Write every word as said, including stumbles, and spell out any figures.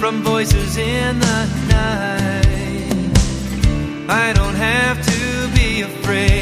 from voices in the night. I don't have to be afraid.